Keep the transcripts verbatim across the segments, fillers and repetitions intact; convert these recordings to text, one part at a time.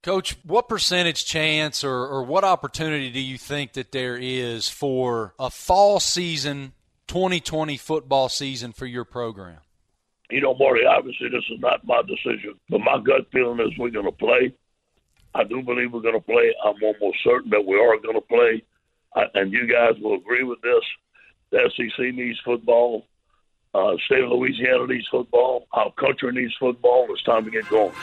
Coach, what percentage chance or, or what opportunity do you think that there is for a fall season, twenty twenty football season for your program? You know, Marty, obviously this is not my decision, but my gut feeling is we're going to play. I do believe we're going to play. I'm almost certain that we are going to play. I, and you guys will agree with this. The S E C needs football. Uh, state of Louisiana needs football. Our country needs football. It's time to get going.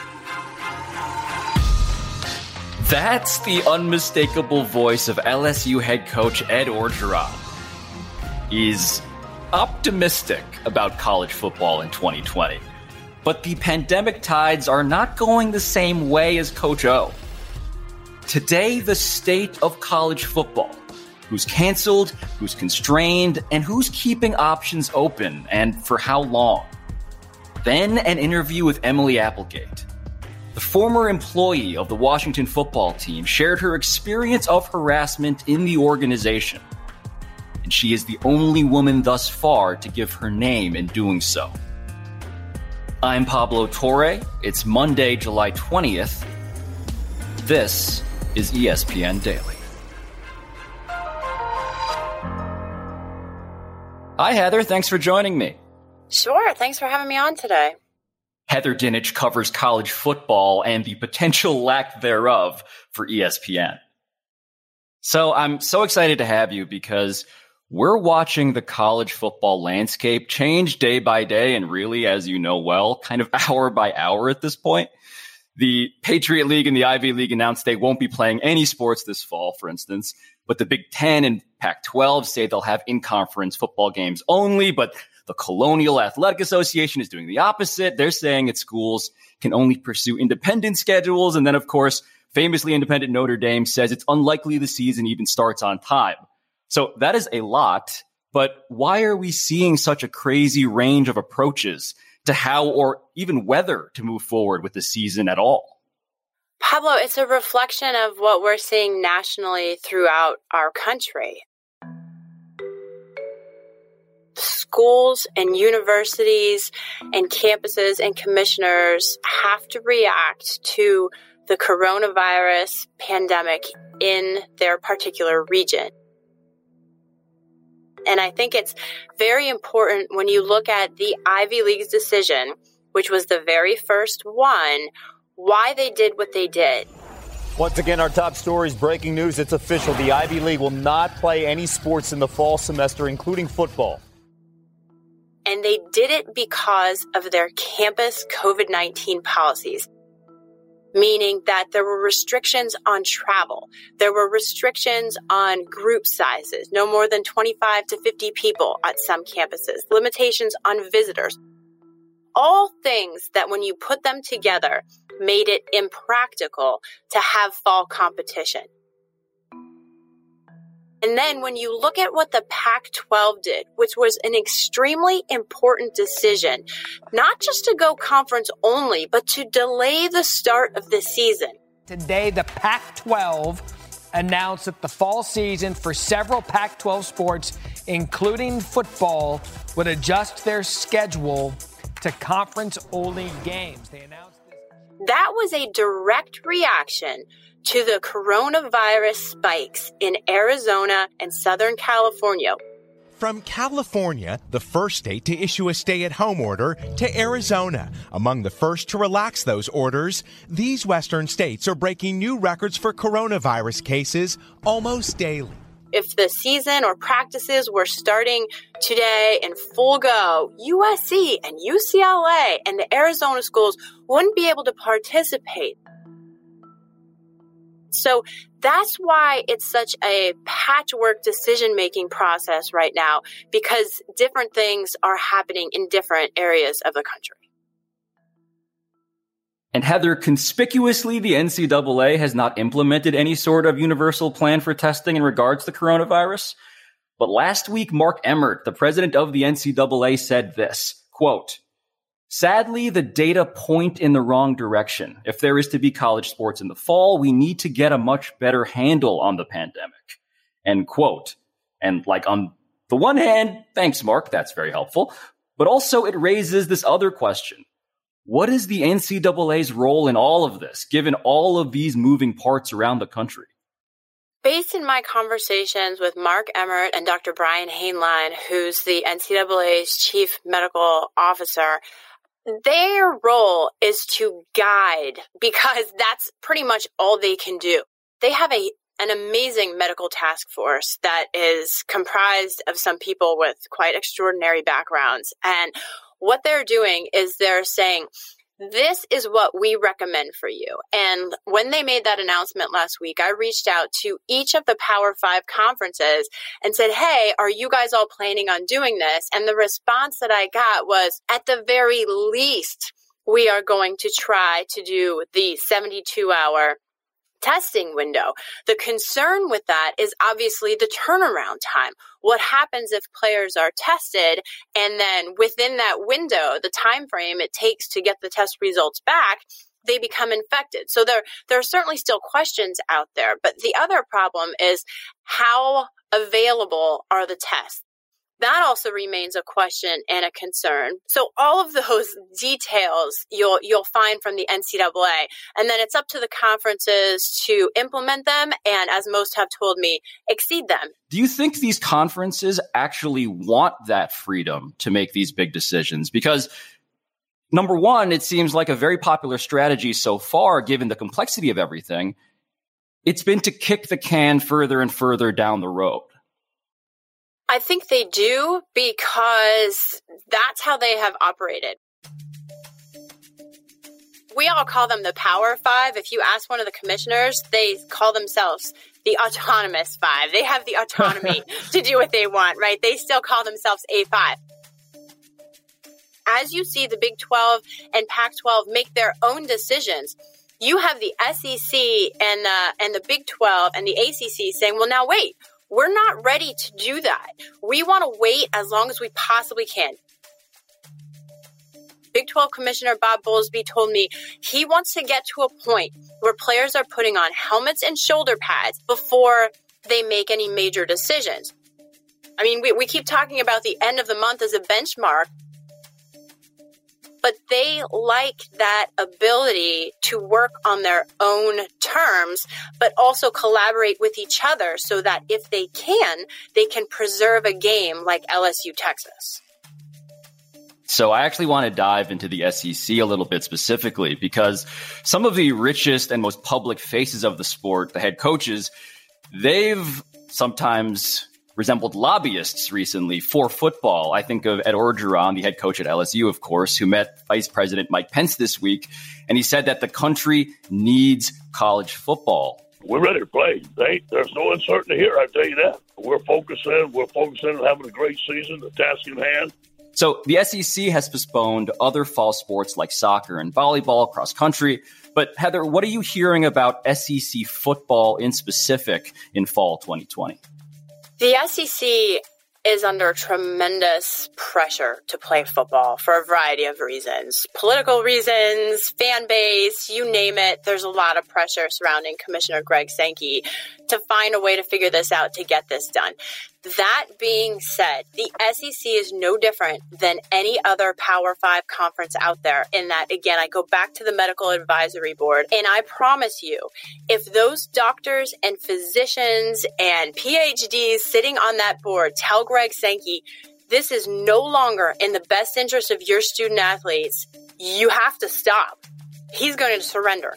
That's the unmistakable voice of L S U head coach Ed Orgeron. He's optimistic about college football in twenty twenty. But the pandemic tides are not going the same way as Coach O. Today, the state of college football. Who's canceled, who's constrained, and who's keeping options open, and for how long. Then an interview with Emily Applegate. The former employee of the Washington football team shared her experience of harassment in the organization. And she is the only woman thus far to give her name in doing so. I'm Pablo Torre. It's Monday, July twentieth. This is E S P N Daily. Hi, Heather. Thanks for joining me. Sure. Thanks for having me on today. Heather Dinich covers college football and the potential lack thereof for E S P N. So I'm so excited to have you because we're watching the college football landscape change day by day and really, as you know well, kind of hour by hour at this point. The Patriot League and the Ivy League announced they won't be playing any sports this fall, for instance, but the Big Ten and Pac twelve say they'll have in-conference football games only, but the Colonial Athletic Association is doing the opposite. They're saying that schools can only pursue independent schedules. And then, of course, famously independent Notre Dame says it's unlikely the season even starts on time. So that is a lot. But why are we seeing such a crazy range of approaches to how or even whether to move forward with the season at all? Pablo, it's a reflection of what we're seeing nationally throughout our country. Schools and universities and campuses and commissioners have to react to the coronavirus pandemic in their particular region. And I think it's very important when you look at the Ivy League's decision, which was the very first one, why they did what they did. Once again, our top stories, breaking news, it's official. The Ivy League will not play any sports in the fall semester, including football. And they did it because of their campus COVID nineteen policies, meaning that there were restrictions on travel. There were restrictions on group sizes, no more than twenty-five to fifty people at some campuses, limitations on visitors. All things that when you put them together made it impractical to have fall competition. And then when you look at what the Pac twelve did, which was an extremely important decision, not just to go conference only, but to delay the start of the season. Today, the Pac twelve announced that the fall season for several Pac twelve sports, including football, would adjust their schedule to conference-only games. They announced this. That was a direct reaction to the coronavirus spikes in Arizona and Southern California. From California, the first state to issue a stay-at-home order, to Arizona, among the first to relax those orders, these western states are breaking new records for coronavirus cases almost daily. If the season or practices were starting today in full go, U S C and U C L A and the Arizona schools wouldn't be able to participate. So that's why it's such a patchwork decision-making process right now, because different things are happening in different areas of the country. And Heather, conspicuously, the N C double A has not implemented any sort of universal plan for testing in regards to coronavirus. But last week, Mark Emmert, the president of the N C double A, said this, quote, "Sadly, the data point in the wrong direction. If there is to be college sports in the fall, we need to get a much better handle on the pandemic." End quote. And like on the one hand, thanks, Mark, that's very helpful. But also it raises this other question. What is the N C double A's role in all of this, given all of these moving parts around the country? Based in my conversations with Mark Emmert and Doctor Brian Hainline, who's the N C double A's chief medical officer, their role is to guide, because that's pretty much all they can do. They have a an amazing medical task force that is comprised of some people with quite extraordinary backgrounds. And what they're doing is they're saying, this is what we recommend for you. And when they made that announcement last week, I reached out to each of the Power Five conferences and said, hey, are you guys all planning on doing this? And the response that I got was, at the very least, we are going to try to do the seventy-two hour testing window. The concern with that is obviously the turnaround time. What happens if players are tested and then within that window, the time frame it takes to get the test results back, they become infected? So there, there are certainly still questions out there. But the other problem is, how available are the tests? That also remains a question and a concern. So all of those details you'll you'll find from the N C double A, and then it's up to the conferences to implement them, and as most have told me, exceed them. Do you think these conferences actually want that freedom to make these big decisions? Because number one, it seems like a very popular strategy so far, given the complexity of everything, it's been to kick the can further and further down the road. I think they do, because that's how they have operated. We all call them the Power Five. If you ask one of the commissioners, they call themselves the Autonomous Five. They have the autonomy to do what they want, right? They still call themselves A five. As you see the Big twelve and Pac twelve make their own decisions, you have the S E C and the, and the Big twelve and the A C C saying, well, now wait. We're not ready to do that. We want to wait as long as we possibly can. Big twelve Commissioner Bob Bowlesby told me he wants to get to a point where players are putting on helmets and shoulder pads before they make any major decisions. I mean, we, we keep talking about the end of the month as a benchmark, but they like that ability to work on their own terms, but also collaborate with each other so that if they can, they can preserve a game like L S U Texas. So I actually want to dive into the S E C a little bit specifically, because some of the richest and most public faces of the sport, the head coaches, they've sometimes resembled lobbyists recently for football. I think of Ed Orgeron, the head coach at L S U, of course, who met Vice President Mike Pence this week, and he said that the country needs college football. We're ready to play. They, there's no uncertainty here, I tell you that. We're focusing. We're focusing on having a great season, the task in hand. So the S E C has postponed other fall sports like soccer and volleyball, cross country. But Heather, what are you hearing about S E C football in specific in fall twenty twenty? The S E C is under tremendous pressure to play football for a variety of reasons. Political reasons, fan base, you name it. There's a lot of pressure surrounding Commissioner Greg Sankey to find a way to figure this out, to get this done. That being said, the S E C is no different than any other Power Five conference out there in that, again, I go back to the Medical Advisory Board, and I promise you, if those doctors and physicians and P H Ds sitting on that board tell Greg Sankey, this is no longer in the best interest of your student athletes, you have to stop. He's going to surrender.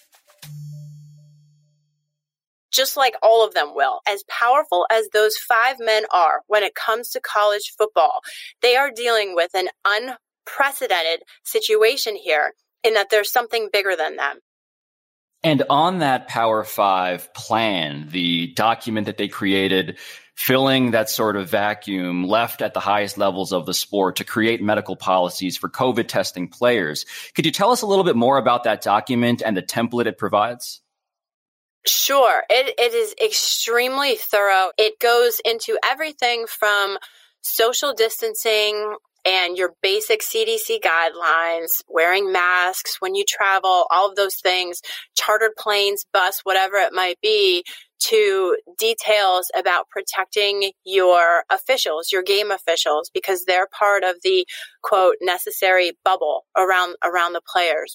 Just like all of them will. As powerful as those five men are when it comes to college football, they are dealing with an unprecedented situation here in that there's something bigger than them. And on that Power Five plan, the document that they created, filling that sort of vacuum left at the highest levels of the sport to create medical policies for COVID testing players. Could you tell us a little bit more about that document and the template it provides? Sure. It, it is extremely thorough. It goes into everything from social distancing and your basic C D C guidelines, wearing masks when you travel, all of those things, chartered planes, bus, whatever it might be, to details about protecting your officials, your game officials, because they're part of the, quote, necessary bubble around around the players.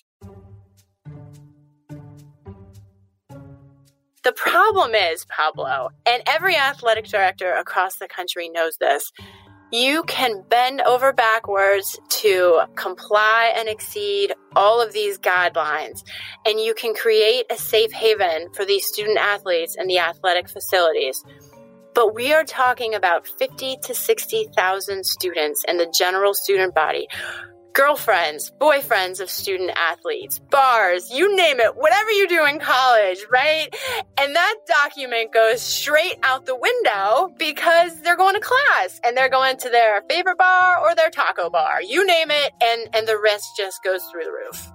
The problem is, Pablo, and every athletic director across the country knows this, you can bend over backwards to comply and exceed all of these guidelines, and you can create a safe haven for these student athletes in the athletic facilities. But we are talking about fifty to sixty thousand students in the general student body. Girlfriends, boyfriends of student athletes, bars, you name it, whatever you do in college, right? And that document goes straight out the window because they're going to class and they're going to their favorite bar or their taco bar. You name it, and, and the risk just goes through the roof.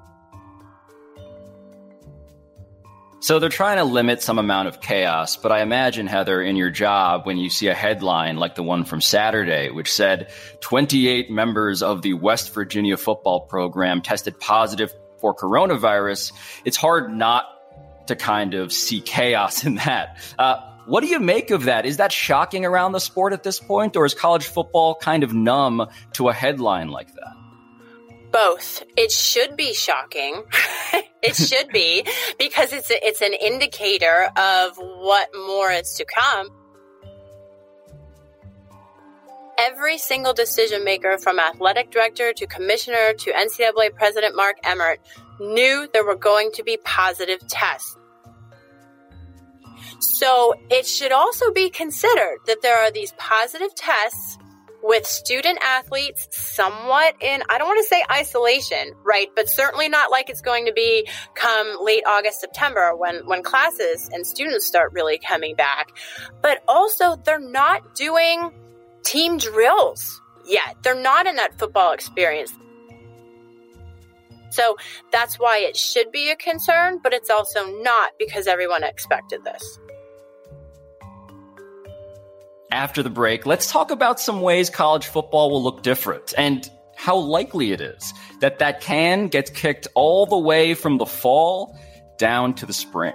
So they're trying to limit some amount of chaos, but I imagine, Heather, in your job, when you see a headline like the one from Saturday, which said twenty-eight members of the West Virginia football program tested positive for coronavirus, it's hard not to kind of see chaos in that. Uh, what do you make of that? Is that shocking around the sport at this point, or is college football kind of numb to a headline like that? Both. It should be shocking. It should be, because it's a, it's an indicator of what more is to come. Every single decision maker, from athletic director to commissioner to N C double A president Mark Emmert, knew there were going to be positive tests. So it should also be considered that there are these positive tests with student athletes somewhat in, I don't want to say isolation, right? But certainly not like it's going to be come late August, September when, when classes and students start really coming back. But also they're not doing team drills yet. They're not in that football experience. So that's why it should be a concern, but it's also not because everyone expected this. After the break, let's talk about some ways college football will look different and how likely it is that that can get kicked all the way from the fall down to the spring.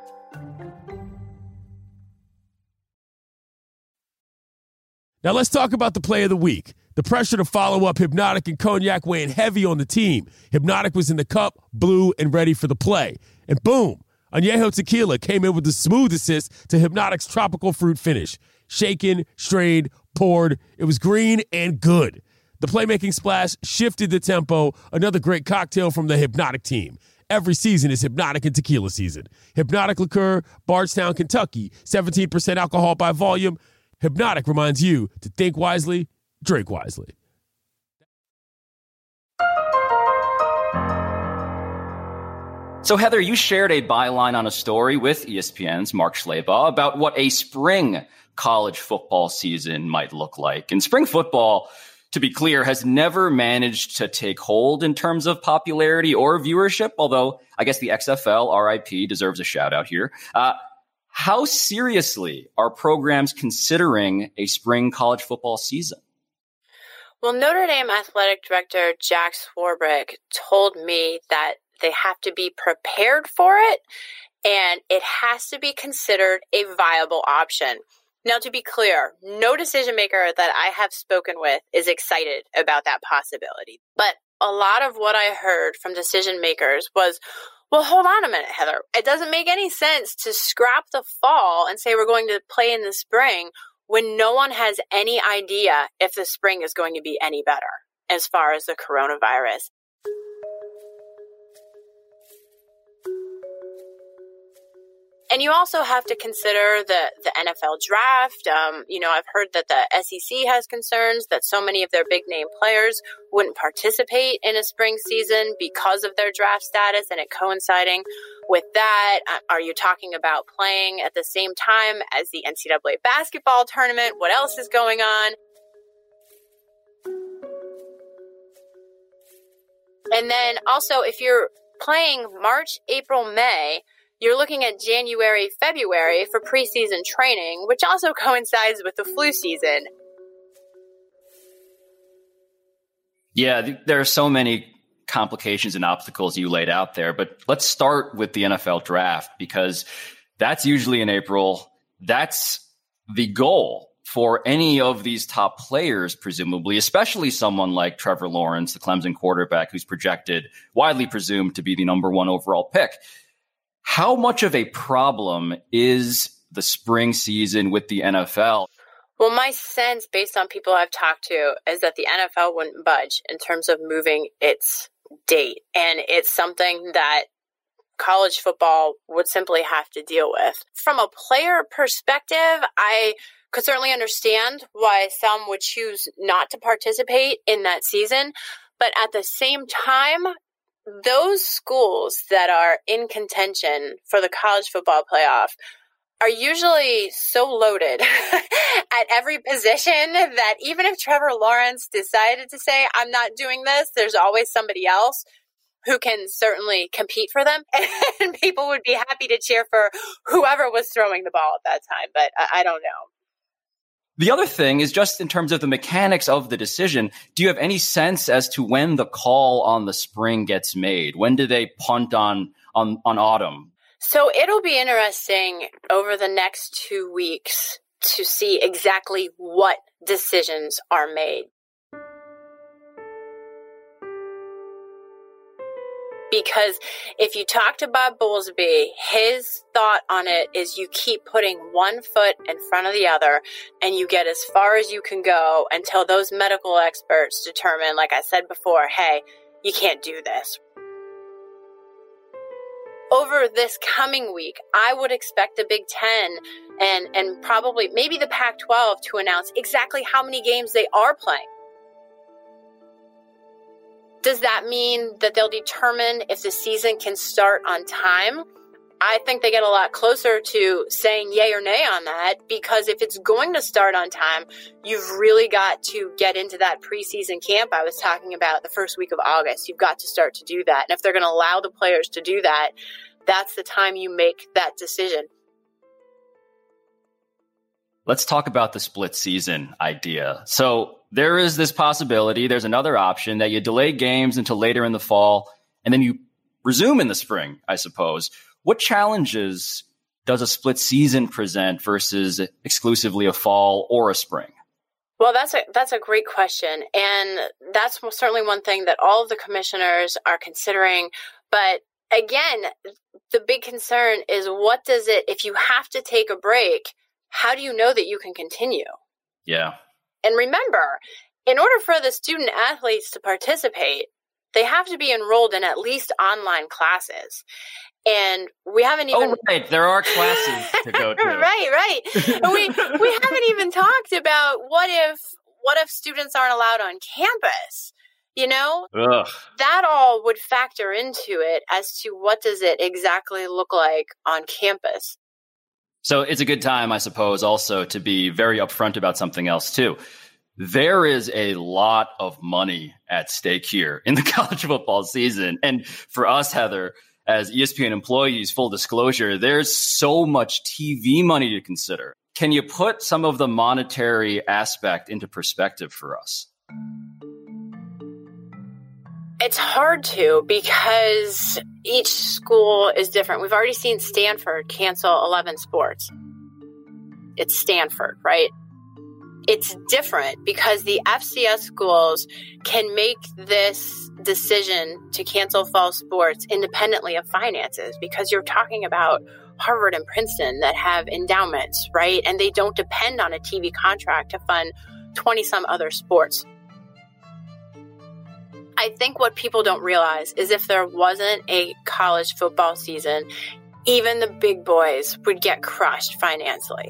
Now let's talk about the play of the week. The pressure to follow up Hypnotic and Cognac weighing heavy on the team. Hypnotic was in the cup, blue, and ready for the play. And boom, Añejo Tequila came in with the smooth assist to Hypnotic's tropical fruit finish. Shaken, strained, poured. It was green and good. The playmaking splash shifted the tempo. Another great cocktail from the Hypnotic team. Every season is Hypnotic and Tequila season. Hypnotic Liqueur, Bardstown, Kentucky. seventeen percent alcohol by volume. Hypnotic reminds you to think wisely, drink wisely. So, Heather, you shared a byline on a story with E S P N's Mark Schlabach about what a spring college football season might look like. And spring football, to be clear, has never managed to take hold in terms of popularity or viewership, although I guess the X F L, R I P, deserves a shout out here. Uh, how seriously are programs considering a spring college football season? Well, Notre Dame athletic director Jack Swarbrick told me that they have to be prepared for it, and it has to be considered a viable option. Now, to be clear, no decision maker that I have spoken with is excited about that possibility. But a lot of what I heard from decision makers was, well, hold on a minute, Heather. It doesn't make any sense to scrap the fall and say we're going to play in the spring when no one has any idea if the spring is going to be any better as far as the coronavirus. And you also have to consider the, the N F L draft. Um, you know, I've heard that the S E C has concerns that so many of their big name players wouldn't participate in a spring season because of their draft status and it coinciding with that. Are you talking about playing at the same time as the N C double A basketball tournament? What else is going on? And then also, if you're playing March, April, May, you're looking at January, February for preseason training, which also coincides with the flu season. Yeah, th- there are so many complications and obstacles you laid out there, but let's start with the N F L draft because that's usually in April. That's the goal for any of these top players, presumably, especially someone like Trevor Lawrence, the Clemson quarterback, who's projected, widely presumed to be the number one overall pick. How much of a problem is the spring season with the N F L? Well, my sense, based on people I've talked to, is that the N F L wouldn't budge in terms of moving its date. And it's something that college football would simply have to deal with. From a player perspective, I could certainly understand why some would choose not to participate in that season. But at the same time, those schools that are in contention for the college football playoff are usually so loaded at every position that even if Trevor Lawrence decided to say, I'm not doing this, there's always somebody else who can certainly compete for them. And people would be happy to cheer for whoever was throwing the ball at that time. But I, I don't know. The other thing is just in terms of the mechanics of the decision, do you have any sense as to when the call on the spring gets made? When do they punt on on, on autumn? So it'll be interesting over the next two weeks to see exactly what decisions are made. Because if you talk to Bob Bowlesby, his thought on it is you keep putting one foot in front of the other and you get as far as you can go until those medical experts determine, like I said before, hey, you can't do this. Over this coming week, I would expect the Big Ten and, and probably maybe the Pac twelve to announce exactly how many games they are playing. Does that mean that they'll determine if the season can start on time? I think they get a lot closer to saying yay or nay on that, because if it's going to start on time, you've really got to get into that preseason camp I was talking about the first week of August. You've got to start to do that. And if they're going to allow the players to do that, that's the time you make that decision. Let's talk about the split season idea. So there is this possibility, there's another option that you delay games until later in the fall, and then you resume in the spring, I suppose. What challenges does a split season present versus exclusively a fall or a spring? Well, that's a that's a great question. And that's certainly one thing that all of the commissioners are considering. But again, the big concern is what does it, if you have to take a break, how do you know that you can continue? Yeah. And remember, in order for the student athletes to participate, they have to be enrolled in at least online classes. And we haven't even... Oh, right. There are classes to go to. right, right. we we haven't even talked about what if what if students aren't allowed on campus? You know? Ugh. That all would factor into it as to what does it exactly look like on campus. So it's a good time, I suppose, also to be very upfront about something else, too. There is a lot of money at stake here in the college football season. And for us, Heather, as E S P N employees, full disclosure, there's so much T V money to consider. Can you put some of the monetary aspect into perspective for us? It's hard to, because each school is different. We've already seen Stanford cancel eleven sports. It's Stanford, right? It's different because the F C S schools can make this decision to cancel fall sports independently of finances, because you're talking about Harvard and Princeton that have endowments, right? And they don't depend on a T V contract to fund twenty some other sports. I think what people don't realize is if there wasn't a college football season, even the big boys would get crushed financially.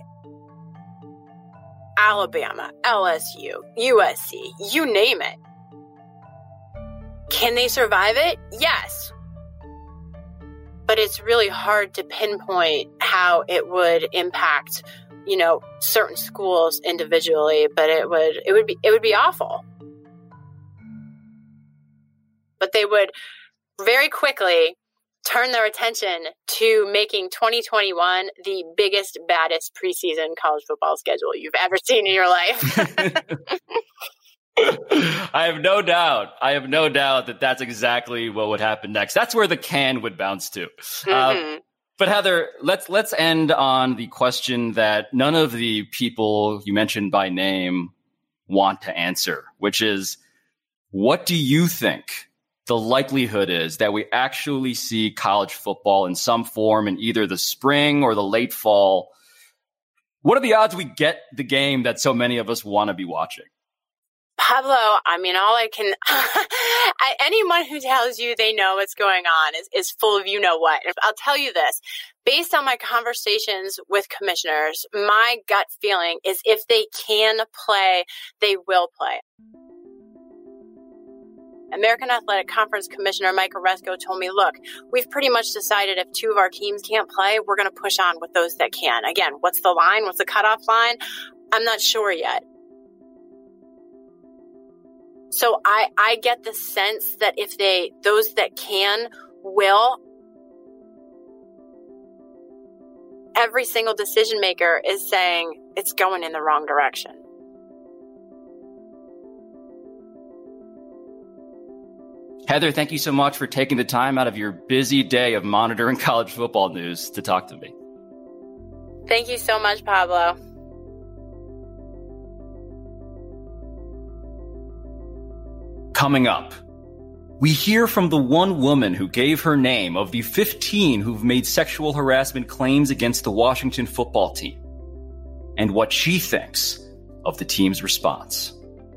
Alabama, L S U, U S C, you name it. Can they survive it? Yes. But it's really hard to pinpoint how it would impact, you know, certain schools individually, but it would it would be it would be awful. But they would very quickly turn their attention to making twenty twenty-one the biggest, baddest preseason college football schedule you've ever seen in your life. I have no doubt. I have no doubt that that's exactly what would happen next. That's where the can would bounce to. Mm-hmm. Uh, but Heather, let's let's end on the question that none of the people you mentioned by name want to answer, which is, what do you think the likelihood is that we actually see college football in some form in either the spring or the late fall? What are the odds we get the game that so many of us want to be watching? Pablo, I mean, all I can, I, anyone who tells you they know what's going on is, is full of you know what. I'll tell you this, based on my conversations with commissioners, my gut feeling is if they can play, they will play. American Athletic Conference Commissioner Mike Oresco told me, look, we've pretty much decided if two of our teams can't play, we're going to push on with those that can. Again, what's the line? What's the cutoff line? I'm not sure yet. So I, I get the sense that if they, those that can, will, every single decision maker is saying it's going in the wrong direction. Heather, thank you so much for taking the time out of your busy day of monitoring college football news to talk to me. Thank you so much, Pablo. Coming up, we hear from the one woman who gave her name of the fifteen who've made sexual harassment claims against the Washington football team, and what she thinks of the team's response.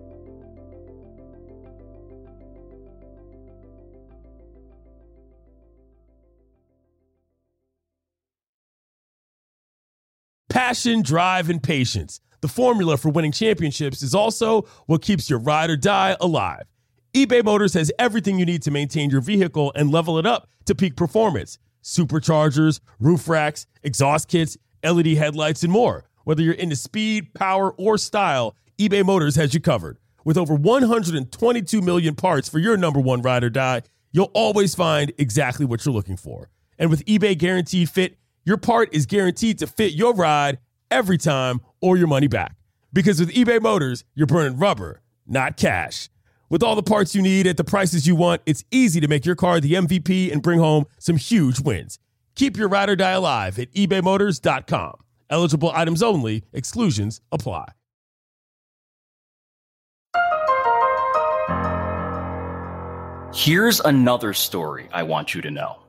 Passion, drive, and patience. The formula for winning championships is also what keeps your ride or die alive. eBay Motors has everything you need to maintain your vehicle and level it up to peak performance. Superchargers, roof racks, exhaust kits, L E D headlights, and more. Whether you're into speed, power, or style, eBay Motors has you covered. With over one hundred twenty-two million parts for your number one ride or die, you'll always find exactly what you're looking for. And with eBay Guaranteed Fit, your part is guaranteed to fit your ride every time or your money back. Because with eBay Motors, you're burning rubber, not cash. With all the parts you need at the prices you want, it's easy to make your car the M V P and bring home some huge wins. Keep your ride or die alive at ebay motors dot com. Eligible items only. Exclusions apply. Here's another story I want you to know.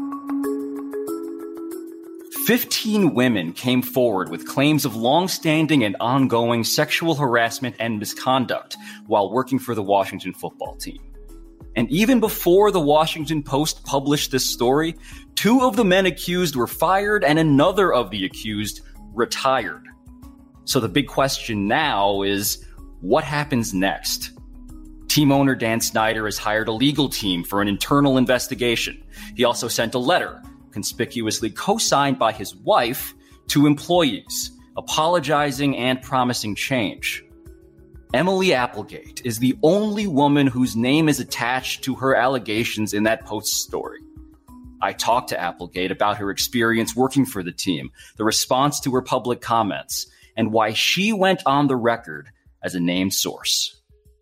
Fifteen women came forward with claims of long-standing and ongoing sexual harassment and misconduct while working for the Washington football team. And even before the Washington Post published this story, two of the men accused were fired and another of the accused retired. So the big question now is, what happens next? Team owner Dan Snyder has hired a legal team for an internal investigation. He also sent a letter, conspicuously co-signed by his wife, to employees, apologizing and promising change. Emily Applegate is the only woman whose name is attached to her allegations in that Post story. I talked to Applegate about her experience working for the team, the response to her public comments, and why she went on the record as a named source.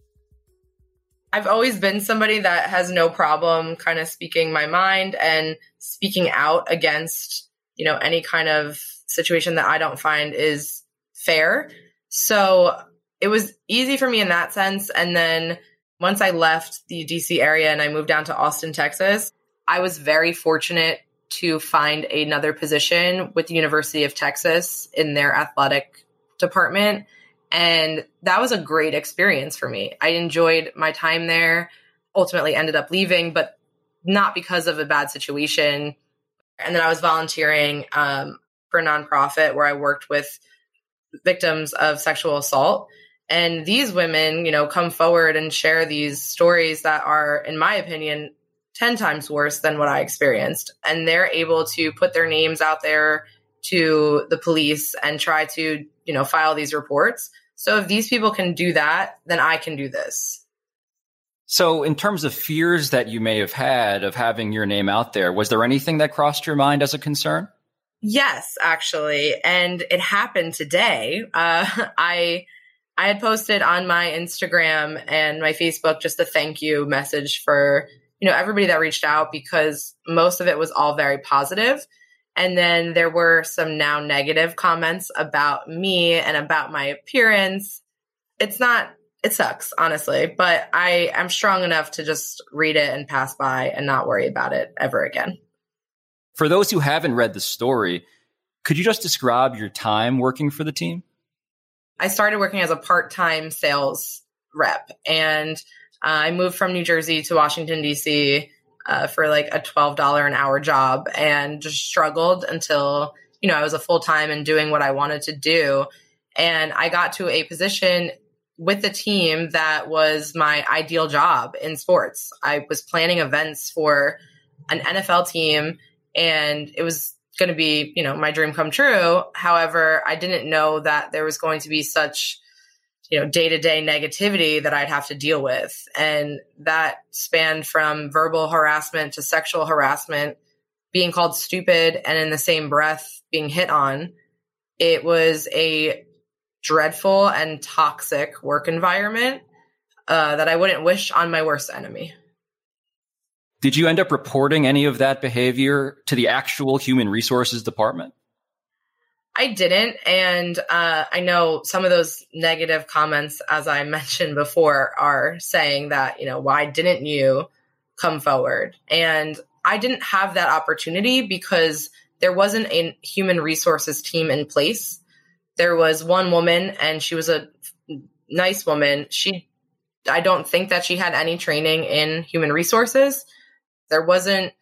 I've always been somebody that has no problem kind of speaking my mind and speaking out against, you know, any kind of situation that I don't find is fair. So it was easy for me in that sense. And then once I left the D C area and I moved down to Austin, Texas, I was very fortunate to find another position with the University of Texas in their athletic department. And that was a great experience for me. I enjoyed my time there, ultimately ended up leaving, but not because of a bad situation. And then I was volunteering um, for a nonprofit where I worked with victims of sexual assault. And these women, you know, come forward and share these stories that are, in my opinion, ten times worse than what I experienced. And they're able to put their names out there to the police and try to, you know, file these reports. So if these people can do that, then I can do this. So in terms of fears that you may have had of having your name out there, was there anything that crossed your mind as a concern? Yes, actually. And it happened today. Uh, I I had posted on my Instagram and my Facebook just a thank you message for, you know, everybody that reached out, because most of it was all very positive. And then there were some now negative comments about me and about my appearance. It's not, it sucks, honestly, but I am strong enough to just read it and pass by and not worry about it ever again. For those who haven't read the story, could you just describe your time working for the team? I started working as a part-time sales rep, and uh, I moved from New Jersey to Washington, D C uh, for like a twelve dollars an hour job, and just struggled until, you know, I was a full-time and doing what I wanted to do. And I got to a position with the team that was my ideal job in sports. I was planning events for an N F L team, and it was going to be, you know, my dream come true. However, I didn't know that there was going to be such, you know, day-to-day negativity that I'd have to deal with. And that spanned from verbal harassment to sexual harassment, being called stupid, and in the same breath being hit on. It was a dreadful and toxic work environment uh, that I wouldn't wish on my worst enemy. Did you end up reporting any of that behavior to the actual human resources department? I didn't. And uh, I know some of those negative comments, as I mentioned before, are saying that, you know, why didn't you come forward? And I didn't have that opportunity because there wasn't a human resources team in place. There was one woman, and she was a nice woman. She, I don't think that she had any training in human resources. There wasn't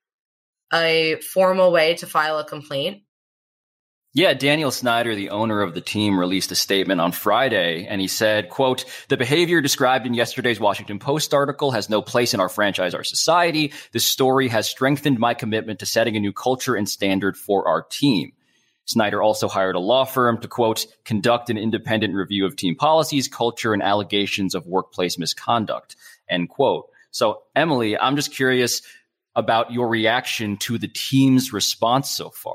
a formal way to file a complaint. Yeah, Daniel Snyder, the owner of the team, released a statement on Friday, and he said, quote, "The behavior described in yesterday's Washington Post article has no place in our franchise or society. This story has strengthened my commitment to setting a new culture and standard for our team." Snyder also hired a law firm to, quote, "conduct an independent review of team policies, culture, and allegations of workplace misconduct," end quote. So, Emily, I'm just curious about your reaction to the team's response so far.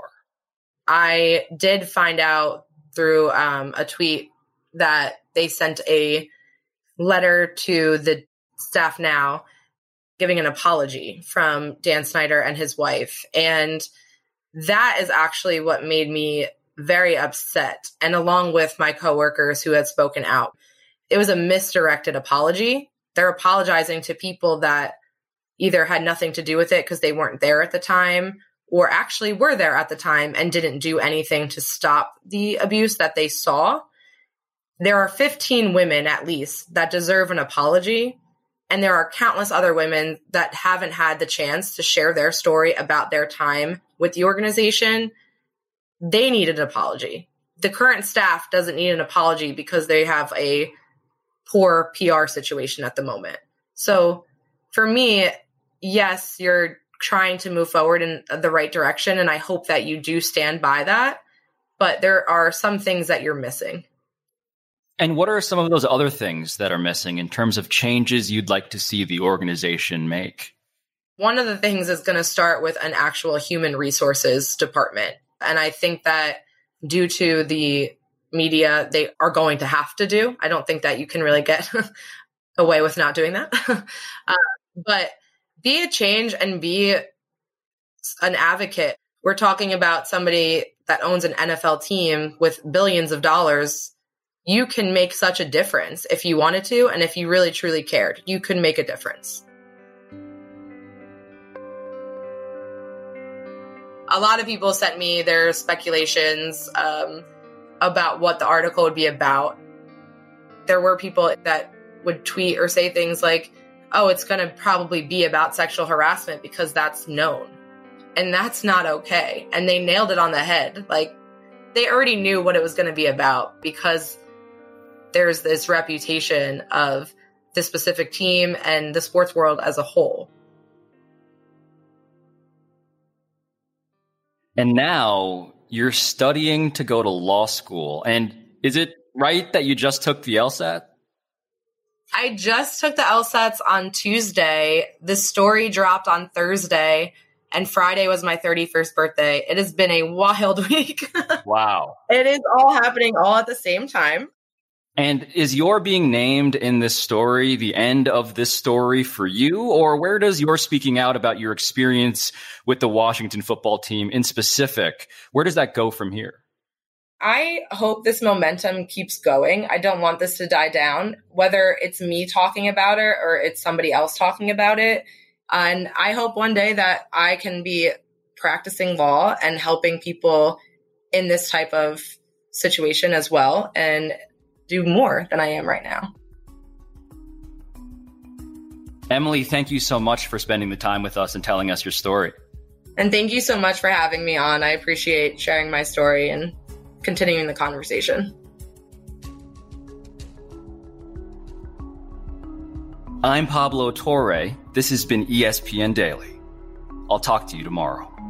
I did find out through um, a tweet that they sent a letter to the staff now giving an apology from Dan Snyder and his wife. And that is actually what made me very upset. And along with my coworkers who had spoken out, it was a misdirected apology. They're apologizing to people that either had nothing to do with it because they weren't there at the time, or actually were there at the time and didn't do anything to stop the abuse that they saw. There are fifteen women at least that deserve an apology. And there are countless other women that haven't had the chance to share their story about their time with the organization. They need an apology. The current staff doesn't need an apology because they have a poor P R situation at the moment. So for me, yes, you're trying to move forward in the right direction, and I hope that you do stand by that. But there are some things that you're missing. And what are some of those other things that are missing in terms of changes you'd like to see the organization make? One of the things is going to start with an actual human resources department. And I think that due to the media, they are going to have to do. I don't think that you can really get away with not doing that. uh, but be a change and be an advocate. We're talking about somebody that owns an N F L team with billions of dollars. You can make such a difference if you wanted to, and if you really truly cared, you could make a difference. A lot of people sent me their speculations um, about what the article would be about. There were people that would tweet or say things like, oh, it's going to probably be about sexual harassment because that's known. And that's not okay. And they nailed it on the head. Like, they already knew what it was going to be about because there's this reputation of this specific team and the sports world as a whole. And now you're studying to go to law school. And is it right that you just took the LSAT? I just took the LSATs on Tuesday. The story dropped on Thursday, and Friday was my thirty-first birthday. It has been a wild week. Wow. It is all happening all at the same time. And is your being named in this story the end of this story for you? Or where does your speaking out about your experience with the Washington football team in specific, where does that go from here? I hope this momentum keeps going. I don't want this to die down, whether it's me talking about it or it's somebody else talking about it. And I hope one day that I can be practicing law and helping people in this type of situation as well and do more than I am right now. Emily, thank you so much for spending the time with us and telling us your story. And thank you so much for having me on. I appreciate sharing my story and continuing the conversation. I'm Pablo Torre. This has been E S P N Daily. I'll talk to you tomorrow.